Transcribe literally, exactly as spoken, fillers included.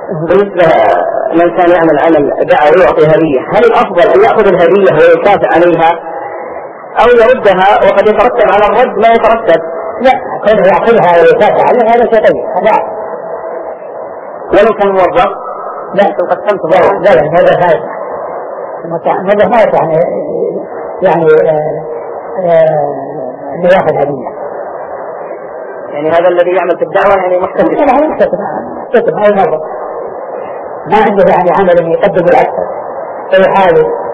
بالنسبة من كان يعمل عمل دعوة ويعطي هدية، هل الأفضل أن يأخذ الهدية ويكافئ عليها أو يردها وقد يترتب على الرد ما يترتب؟ لا، كونه يأخذها ويكافئ عليها هذا شيء طيب. لا، ولو كان موظف لا قسمت لا لا هذا هذا هذا هذا يعني يعني اللي يأخذ هدية، يعني هذا الذي يعمل في الدعوة يعني محتمل لا محتمل محتمل هاي مرة ما عنده يعني عمل يقدم الأكثر فيحاول